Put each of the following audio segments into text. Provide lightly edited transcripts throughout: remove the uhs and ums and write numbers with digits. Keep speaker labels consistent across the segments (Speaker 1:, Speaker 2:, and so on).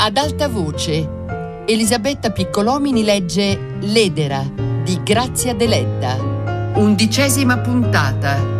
Speaker 1: Ad alta voce, Elisabetta Piccolomini legge L'Edera di Grazia Deledda. 11ª puntata.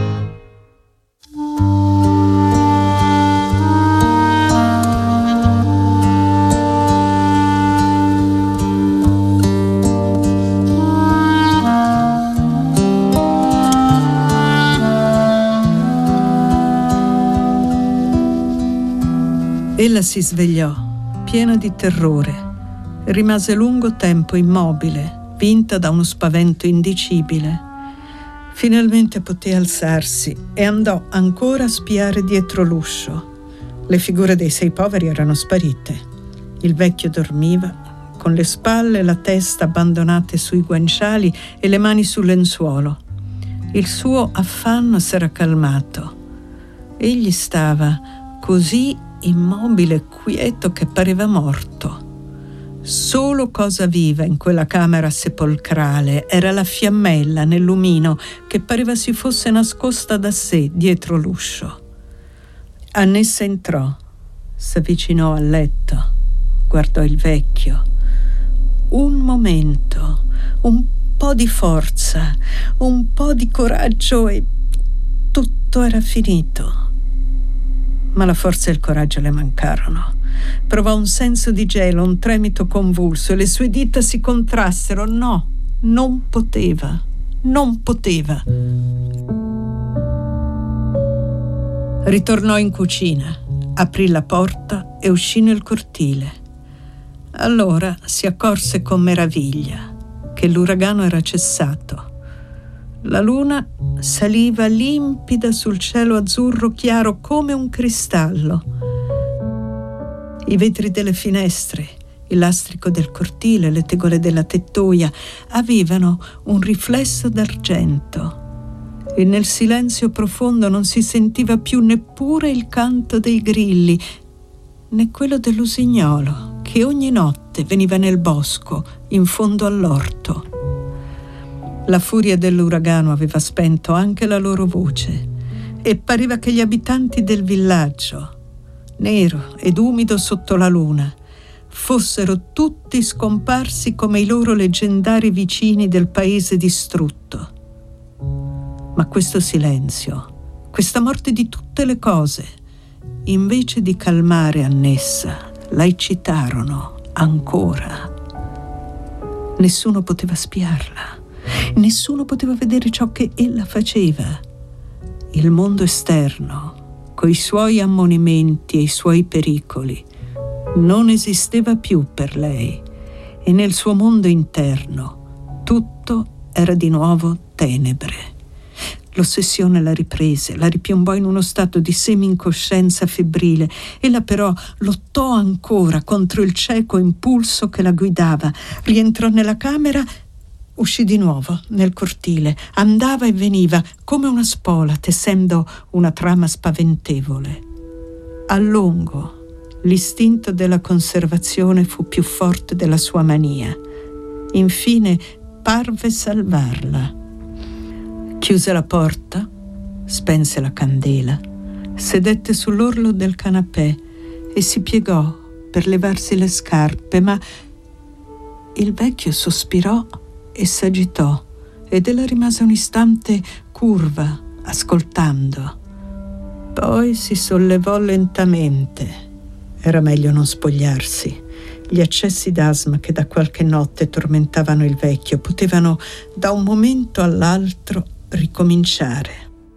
Speaker 2: Ella si svegliò, piena di terrore. Rimase lungo tempo immobile, vinta da uno spavento indicibile. Finalmente poté alzarsi e andò ancora a spiare dietro l'uscio. Le figure dei 6 poveri erano sparite. Il vecchio dormiva, con le spalle e la testa abbandonate sui guanciali e le mani sul lenzuolo. Il suo affanno s'era calmato. Egli stava così immobile e quieto che pareva morto. Solo cosa viva in quella camera sepolcrale era la fiammella nel lumino che pareva si fosse nascosta da sé dietro l'uscio. Annessa entrò, s'avvicinò al letto, guardò il vecchio. Un momento, un po' di forza, un po' di coraggio e tutto era finito. Ma la forza e il coraggio le mancarono. Provò un senso di gelo, un tremito convulso e le sue dita si contrassero. No, non poteva. Ritornò in cucina, aprì la porta e uscì nel cortile. Allora si accorse con meraviglia che l'uragano era cessato. La luna saliva limpida sul cielo azzurro chiaro come un cristallo. I vetri delle finestre, il lastrico del cortile, le tegole della tettoia avevano un riflesso d'argento e nel silenzio profondo non si sentiva più neppure il canto dei grilli, né quello dell'usignolo che ogni notte veniva nel bosco in fondo all'orto. La furia dell'uragano aveva spento anche la loro voce e pareva che gli abitanti del villaggio, nero ed umido sotto la luna, fossero tutti scomparsi come i loro leggendari vicini del paese distrutto. Ma questo silenzio, questa morte di tutte le cose, invece di calmare Annessa, la eccitarono ancora. Nessuno poteva spiarla. Nessuno poteva vedere ciò che ella faceva. Il mondo esterno, coi suoi ammonimenti e i suoi pericoli, non esisteva più per lei e nel suo mondo interno tutto era di nuovo tenebre. L'ossessione la riprese, la ripiombò in uno stato di semi-incoscienza febbrile. Ella però lottò ancora contro il cieco impulso che la guidava. Rientrò nella camera, uscì di nuovo nel cortile, andava e veniva come una spola tessendo una trama spaventevole. A lungo l'istinto della conservazione fu più forte della sua mania. Infine parve salvarla. Chiuse la porta, spense la candela, sedette sull'orlo del canapè e si piegò per levarsi le scarpe, ma il vecchio sospirò e s'agitò ed ella rimase un istante curva, ascoltando. Poi si sollevò lentamente. Era meglio non spogliarsi. Gli accessi d'asma che da qualche notte tormentavano il vecchio potevano da un momento all'altro ricominciare.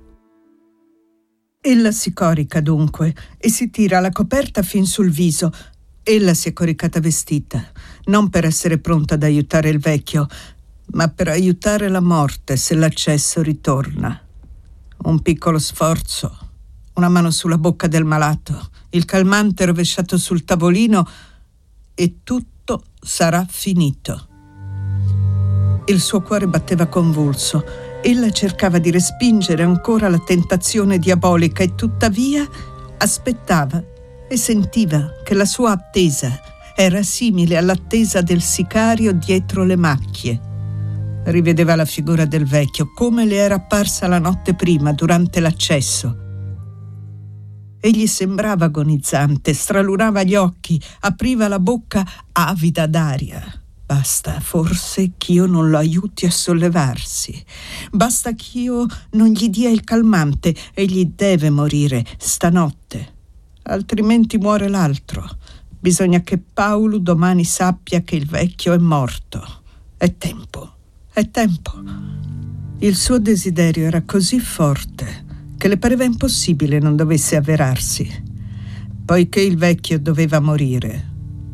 Speaker 2: Ella si corica dunque e si tira la coperta fin sul viso. Ella si è coricata vestita, non per essere pronta ad aiutare il vecchio, ma per aiutare la morte se l'accesso ritorna. Un piccolo sforzo, una mano sulla bocca del malato, il calmante rovesciato sul tavolino e tutto sarà finito. Il suo cuore batteva convulso. Ella cercava di respingere ancora la tentazione diabolica e tuttavia aspettava e sentiva che la sua attesa era simile all'attesa del sicario dietro le macchie. Rivedeva la figura del vecchio come le era apparsa la notte prima durante l'accesso Egli sembrava agonizzante, stralunava gli occhi, apriva la bocca avida d'aria. Basta forse ch'io non lo aiuti a sollevarsi. Basta ch'io non gli dia il calmante. Egli deve morire stanotte, altrimenti muore l'altro. Bisogna che Paolo domani sappia che il vecchio è morto. È tempo, è tempo. Il suo desiderio era così forte che le pareva impossibile non dovesse avverarsi. Poiché il vecchio doveva morire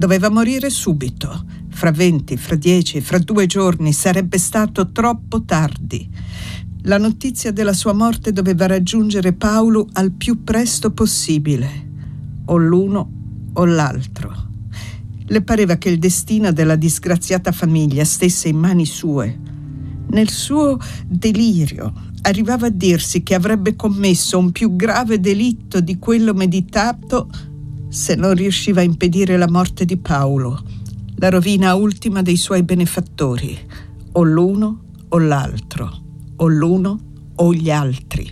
Speaker 2: subito. Fra 20, fra 10, fra 2 giorni sarebbe stato troppo tardi. La notizia della sua morte doveva raggiungere Paolo al più presto possibile, o l'uno o l'altro. Le pareva che il destino della disgraziata famiglia stesse in mani sue. Nel suo delirio arrivava a dirsi che avrebbe commesso un più grave delitto di quello meditato se non riusciva a impedire la morte di Paolo, la rovina ultima dei suoi benefattori, o l'uno o l'altro, o l'uno o gli altri.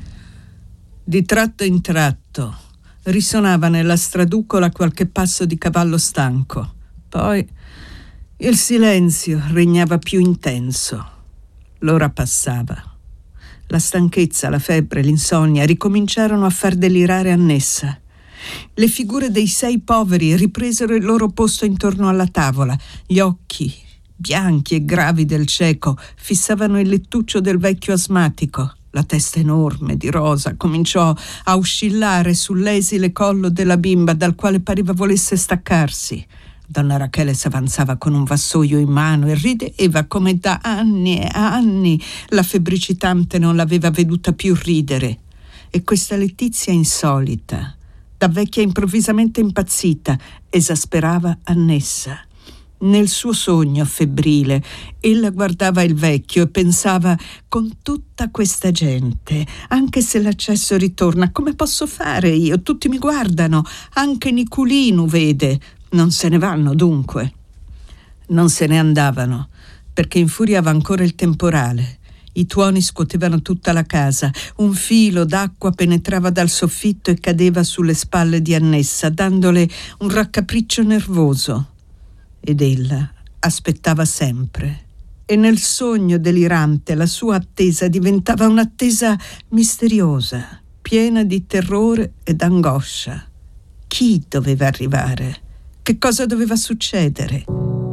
Speaker 2: Di tratto in tratto risonava nella straducola qualche passo di cavallo stanco. Poi il silenzio regnava più intenso. L'ora passava. La stanchezza, la febbre, l'insonnia ricominciarono a far delirare Annessa. Le figure dei 6 poveri ripresero il loro posto intorno alla tavola. Gli occhi, bianchi e gravi del cieco, fissavano il lettuccio del vecchio asmatico. La testa enorme di rosa cominciò a oscillare sull'esile collo della bimba, dal quale pareva volesse staccarsi. Donna Rachele s'avanzava con un vassoio in mano e rideva come da anni e anni la febbricitante non l'aveva veduta più ridere. E questa letizia insolita, da vecchia improvvisamente impazzita, esasperava Annessa. Nel suo sogno febbrile, ella guardava il vecchio e pensava: con tutta questa gente, anche se l'accesso ritorna, come posso fare io? Tutti mi guardano, anche Niculino vede. Non se ne vanno dunque. Non se ne andavano, perché infuriava ancora il temporale. I tuoni scuotevano tutta la casa. Un filo d'acqua penetrava dal soffitto e cadeva sulle spalle di Annessa, dandole un raccapriccio nervoso. Ed ella aspettava sempre. E nel sogno delirante la sua attesa diventava un'attesa misteriosa, piena di terrore e d'angoscia. Chi doveva arrivare? Che cosa doveva succedere?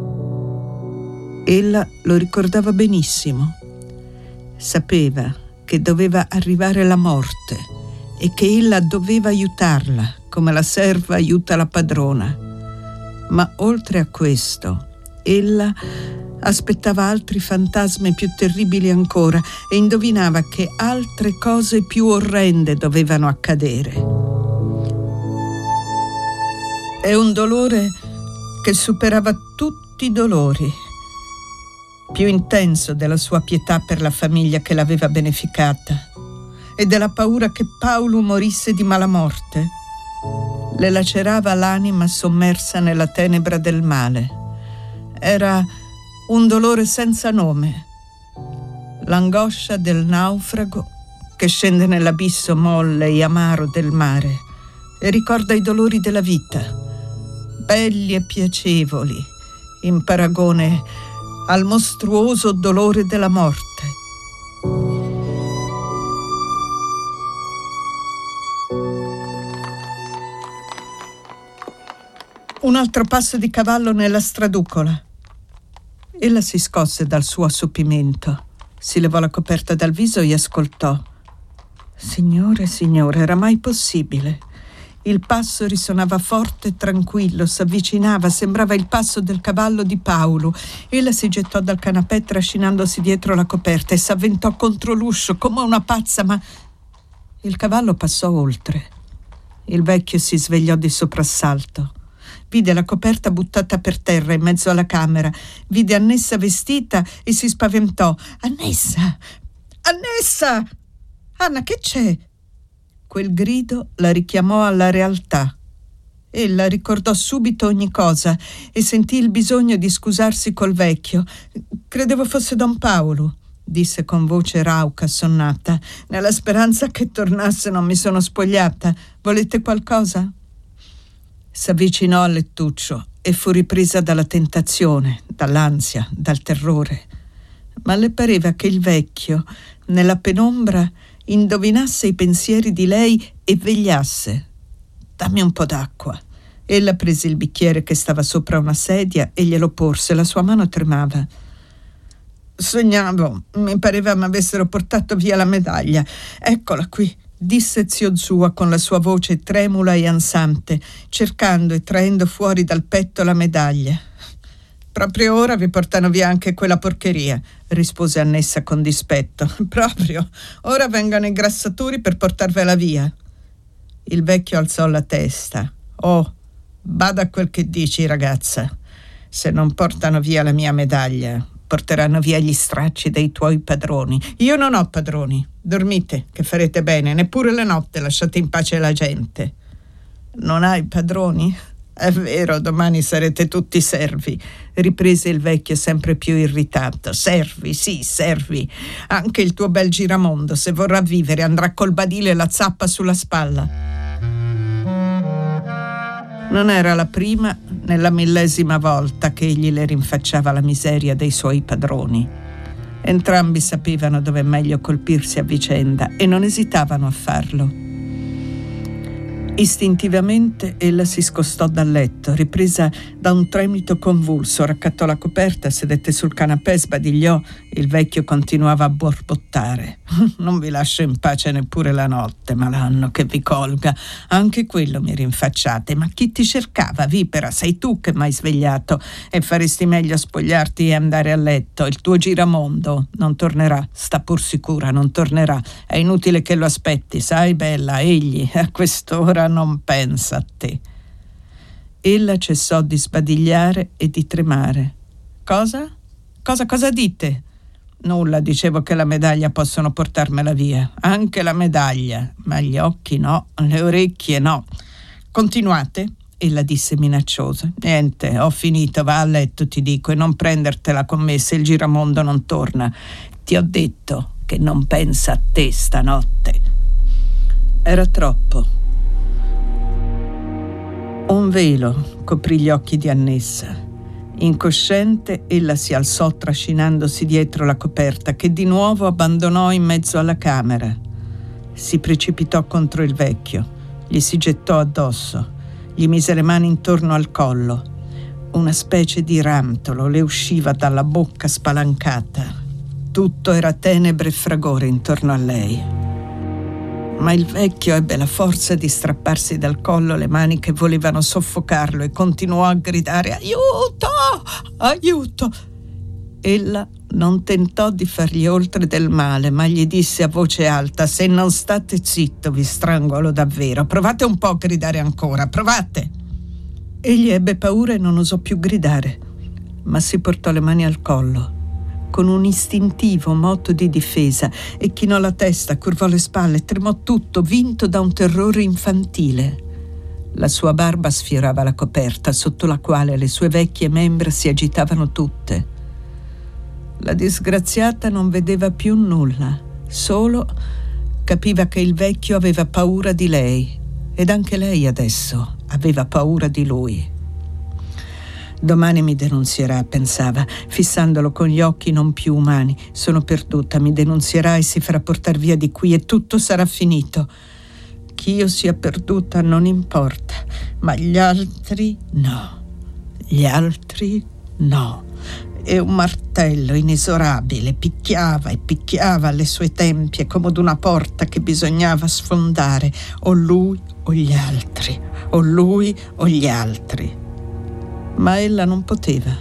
Speaker 2: Ella lo ricordava benissimo. Sapeva che doveva arrivare la morte e che ella doveva aiutarla, come la serva aiuta la padrona. Ma oltre a questo, ella aspettava altri fantasmi più terribili ancora e indovinava che altre cose più orrende dovevano accadere. È un dolore che superava tutti i dolori, più intenso della sua pietà per la famiglia che l'aveva beneficata e della paura che Paolo morisse di malamorte. Le lacerava l'anima sommersa nella tenebra del male. Era un dolore senza nome, l'angoscia del naufrago che scende nell'abisso molle e amaro del mare e ricorda i dolori della vita, belli e piacevoli, in paragone al mostruoso dolore della morte. Un altro passo di cavallo nella straducola. Ella si scosse dal suo assopimento, si levò la coperta dal viso e ascoltò. Signore, signore, era mai possibile? Il passo risonava forte e tranquillo, s'avvicinava, sembrava il passo del cavallo di Paolo. Ella si gettò dal canapè trascinandosi dietro la coperta e s'avventò contro l'uscio come una pazza, ma il cavallo passò oltre. Il vecchio si svegliò di soprassalto. Vide la coperta buttata per terra in mezzo alla camera, vide Annessa vestita e si spaventò. Annessa! Annessa! Anna, che c'è? Quel grido la richiamò alla realtà. Ella ricordò subito ogni cosa e sentì il bisogno di scusarsi col vecchio. Credevo fosse Don Paolo. disse con voce rauca, assonnata. Nella speranza che tornasse non mi sono spogliata. Volete qualcosa? S'avvicinò al lettuccio e fu ripresa dalla tentazione, dall'ansia, dal terrore. Ma le pareva che il vecchio, nella penombra, indovinasse i pensieri di lei e vegliasse. Dammi un po' d'acqua. Ella prese il bicchiere che stava sopra una sedia e glielo porse. La sua mano tremava. Sognavo, mi pareva m'avessero portato via la medaglia. Eccola qui, disse zio Zua con la sua voce tremula e ansante, cercando e traendo fuori dal petto la medaglia. Proprio ora vi portano via anche quella porcheria, rispose Annessa con dispetto. Proprio, ora vengono i grassatori per portarvela via. Il vecchio alzò la testa. Oh, bada a quel che dici, ragazza. Se non portano via la mia medaglia, porteranno via gli stracci dei tuoi padroni. Io non ho padroni. Dormite, che farete bene. Neppure la notte lasciate in pace la gente. Non hai padroni? È vero, domani sarete tutti servi, riprese il vecchio sempre più irritato. Servi, sì, servi. Anche il tuo bel Giramondo, se vorrà vivere, andrà col badile e la zappa sulla spalla. Non era la prima né la 1000ª volta che egli le rinfacciava la miseria dei suoi padroni. Entrambi sapevano dove è meglio colpirsi a vicenda e non esitavano a farlo. Istintivamente ella si scostò dal letto, ripresa da un tremito convulso, raccattò la coperta, sedette sul canapè, sbadigliò. Il vecchio continuava a borbottare. Non vi lascio in pace neppure la notte, malanno che vi colga. Anche quello mi rinfacciate. Ma chi ti cercava, vipera? Sei tu che m'hai svegliato e faresti meglio a spogliarti e andare a letto. Il tuo Giramondo non tornerà, sta pur sicura, non tornerà. È inutile che lo aspetti, sai bella, egli a quest'ora non pensa a te. Ella cessò di sbadigliare e di tremare. Cosa dite? Nulla, dicevo che la medaglia possono portarmela via. Anche la medaglia, ma gli occhi no, le orecchie no. Continuate? Ella disse minacciosa. Niente, ho finito, va a letto, ti dico, e non prendertela con me se il Giramondo non torna. Ti ho detto che non pensa a te stanotte. Era troppo. Un velo coprì gli occhi di Annessa. Incosciente, ella si alzò trascinandosi dietro la coperta, che di nuovo abbandonò in mezzo alla camera. Si precipitò contro il vecchio, gli si gettò addosso, gli mise le mani intorno al collo. Una specie di rantolo le usciva dalla bocca spalancata. Tutto era tenebre e fragore intorno a lei. Ma il vecchio ebbe la forza di strapparsi dal collo le mani che volevano soffocarlo e continuò a gridare: «Aiuto! Aiuto!» Ella non tentò di fargli oltre del male, ma gli disse a voce alta: «Se non state zitto vi strangolo davvero. Provate un po' a gridare ancora, provate!» Egli ebbe paura e non osò più gridare, ma si portò le mani al collo con un istintivo moto di difesa e chinò la testa, curvò le spalle, tremò tutto, vinto da un terrore infantile. La sua barba sfiorava la coperta, sotto la quale le sue vecchie membra si agitavano tutte. La disgraziata non vedeva più nulla, solo capiva che il vecchio aveva paura di lei, ed anche lei adesso aveva paura di lui. Domani mi denunzierà, pensava, fissandolo con gli occhi non più umani. Sono perduta, mi denunzierà e si farà portar via di qui e tutto sarà finito. Che io sia perduta non importa, ma gli altri no. Gli altri no. E un martello inesorabile picchiava e picchiava alle sue tempie come ad una porta che bisognava sfondare. O lui o gli altri, o lui o gli altri. Ma ella non poteva.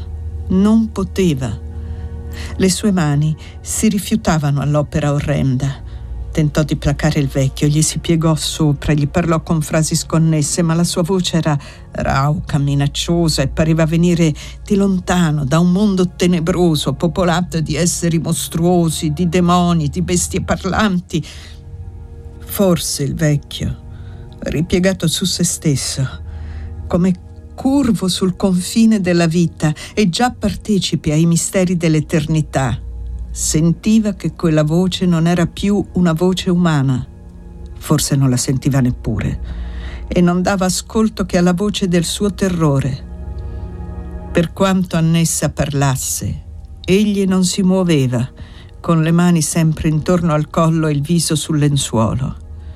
Speaker 2: Le sue mani si rifiutavano all'opera orrenda. Tentò di placare il vecchio, gli si piegò sopra, gli parlò con frasi sconnesse, ma la sua voce era rauca, minacciosa e pareva venire di lontano, da un mondo tenebroso, popolato di esseri mostruosi, di demoni, di bestie parlanti. Forse il vecchio, ripiegato su se stesso, come curvo sul confine della vita e già partecipe ai misteri dell'eternità, sentiva che quella voce non era più una voce umana. Forse non la sentiva neppure, e non dava ascolto che alla voce del suo terrore. Per quanto Annessa parlasse, egli non si muoveva, con le mani sempre intorno al collo e il viso sul lenzuolo.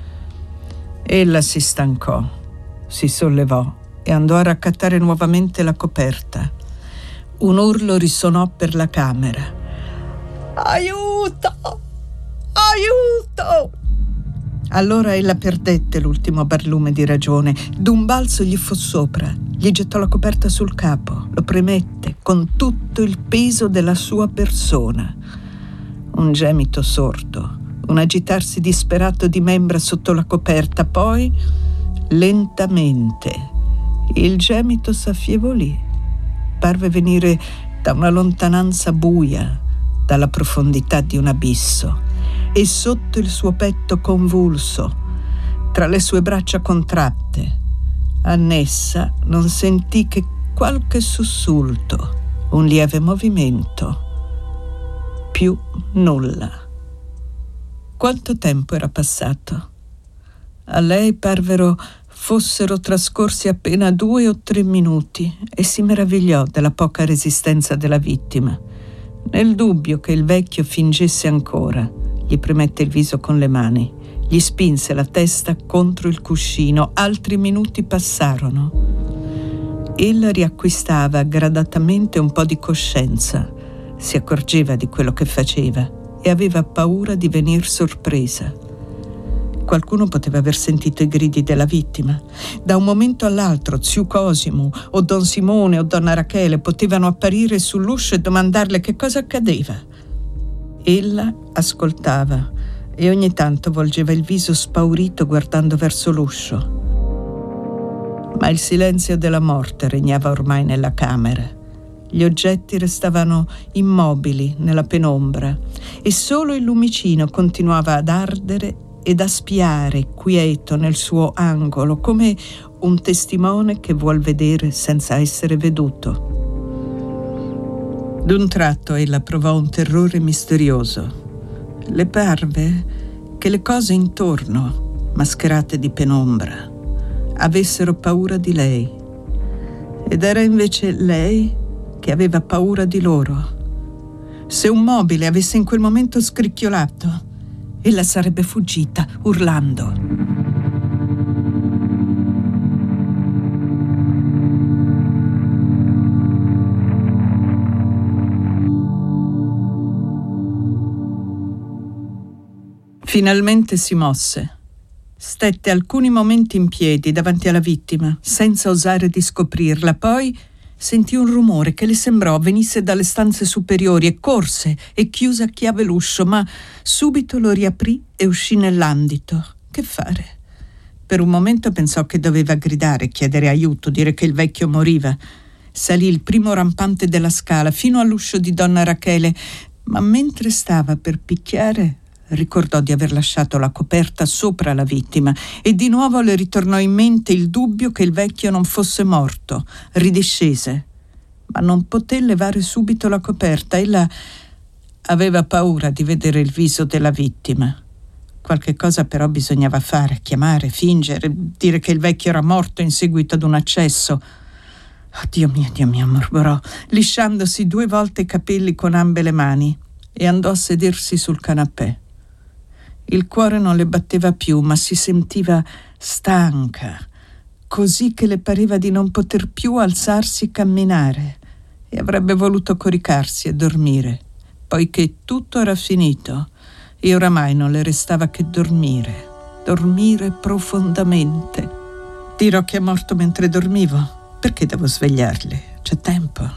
Speaker 2: Ella si stancò, si sollevò e andò a raccattare nuovamente la coperta. Un urlo risonò per la camera. «Aiuto! Aiuto!» Allora ella perdette l'ultimo barlume di ragione. D'un balzo gli fu sopra, gli gettò la coperta sul capo, lo premette con tutto il peso della sua persona. Un gemito sordo, un agitarsi disperato di membra sotto la coperta, poi, lentamente, il gemito s'affievolì. Parve venire da una lontananza buia, dalla profondità di un abisso, e sotto il suo petto convulso, tra le sue braccia contratte, Annessa non sentì che qualche sussulto, un lieve movimento. Più nulla. Quanto tempo era passato? A lei parvero fossero trascorsi appena 2 o 3 minuti e si meravigliò della poca resistenza della vittima. Nel dubbio che il vecchio fingesse ancora, gli premette il viso con le mani, gli spinse la testa contro il cuscino. Altri minuti passarono. Ella riacquistava gradatamente un po' di coscienza. Si accorgeva di quello che faceva e aveva paura di venir sorpresa. Qualcuno poteva aver sentito i gridi della vittima. Da un momento all'altro zio Cosimo o don Simone o donna Rachele potevano apparire sull'uscio e domandarle che cosa accadeva. Ella ascoltava e ogni tanto volgeva il viso spaurito guardando verso l'uscio. Ma il silenzio della morte regnava ormai nella camera. Gli oggetti restavano immobili nella penombra e solo il lumicino continuava ad ardere ed a spiare quieto nel suo angolo, come un testimone che vuol vedere senza essere veduto. D'un tratto ella provò un terrore misterioso. Le parve che le cose intorno, mascherate di penombra, avessero paura di lei. Ed era invece lei che aveva paura di loro. Se un mobile avesse in quel momento scricchiolato, ella sarebbe fuggita, urlando. Finalmente si mosse. Stette alcuni momenti in piedi davanti alla vittima, senza osare di scoprirla. Poi sentì un rumore che le sembrò venisse dalle stanze superiori e corse e chiuse a chiave l'uscio, ma subito lo riaprì e uscì nell'andito. Che fare? Per un momento pensò che doveva gridare, chiedere aiuto, dire che il vecchio moriva. Salì il primo rampante della scala fino all'uscio di donna Rachele, ma mentre stava per picchiare ricordò di aver lasciato la coperta sopra la vittima e di nuovo le ritornò in mente il dubbio che il vecchio non fosse morto. Ridiscese, ma non poté levare subito la coperta. Ella aveva paura di vedere il viso della vittima. Qualche cosa però bisognava fare, chiamare, fingere, dire che il vecchio era morto in seguito ad un accesso. Oh, Dio mio, mormorò, lisciandosi 2 volte i capelli con ambe le mani, e andò a sedersi sul canapè. Il cuore non le batteva più, ma si sentiva stanca, così che le pareva di non poter più alzarsi e camminare, e avrebbe voluto coricarsi e dormire, poiché tutto era finito, e oramai non le restava che dormire profondamente. Dirò che è morto mentre dormivo. Perché devo svegliarli? C'è tempo.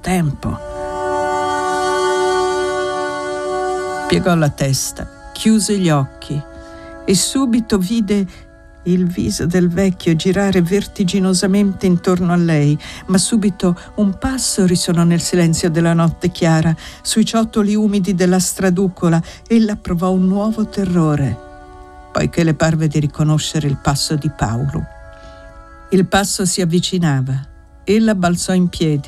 Speaker 2: Piegò la testa, chiuse gli occhi e subito vide il viso del vecchio girare vertiginosamente intorno a lei, ma subito un passo risonò nel silenzio della notte chiara, sui ciottoli umidi della straducola. Ella provò un nuovo terrore, poiché le parve di riconoscere il passo di Paolo. Il passo si avvicinava. Ella balzò in piedi,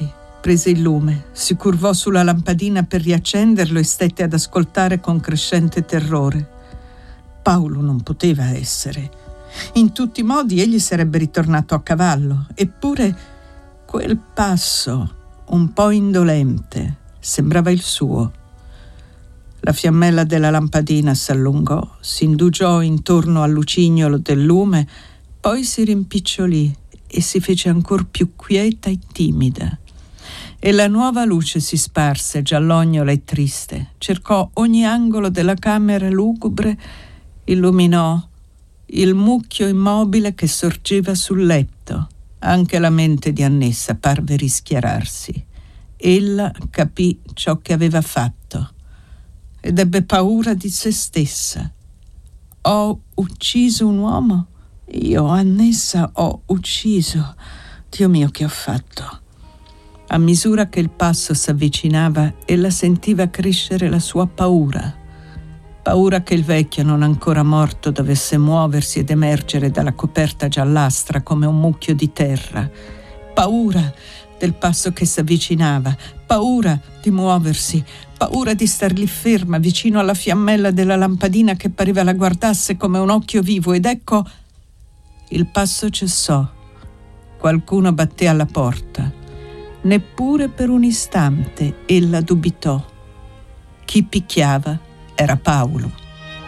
Speaker 2: Prese il lume, si curvò sulla lampadina per riaccenderlo e stette ad ascoltare con crescente terrore. Paolo non poteva essere. In tutti i modi egli sarebbe ritornato a cavallo, eppure quel passo, un po' indolente, sembrava il suo. La fiammella della lampadina s'allungò, si indugiò intorno al lucignolo del lume, poi si rimpicciolì e si fece ancor più quieta e timida. E la nuova luce si sparse, giallognola e triste, cercò ogni angolo della camera lugubre, illuminò il mucchio immobile che sorgeva sul letto. Anche la mente di Annessa parve rischiararsi. Ella capì ciò che aveva fatto ed ebbe paura di se stessa. Ho ucciso un uomo? Io, Annessa, ho ucciso. Dio mio, che ho fatto? A misura che il passo s'avvicinava, ella sentiva crescere la sua paura. Paura che il vecchio, non ancora morto, dovesse muoversi ed emergere dalla coperta giallastra come un mucchio di terra. Paura del passo che s'avvicinava, paura di muoversi, paura di star lì ferma vicino alla fiammella della lampadina che pareva la guardasse come un occhio vivo. Ed ecco, il passo cessò. Qualcuno batté alla porta. Neppure per un istante ella dubitò. Chi picchiava era Paolo.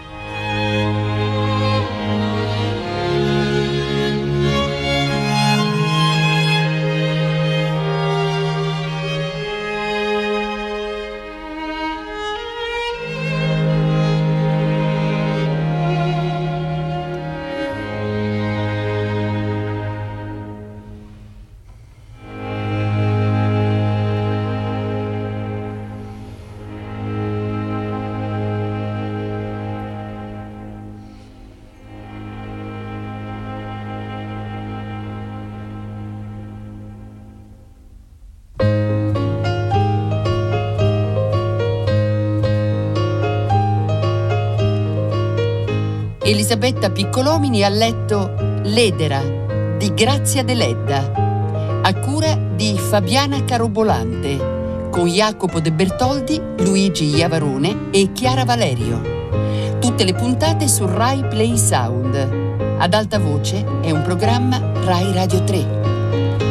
Speaker 1: Elisabetta Piccolomini ha letto L'Edera di Grazia Deledda, a cura di Fabiana Carobolante, con Jacopo De Bertoldi, Luigi Iavarone e Chiara Valerio. Tutte le puntate su Rai Play Sound. Ad alta voce è un programma Rai Radio 3.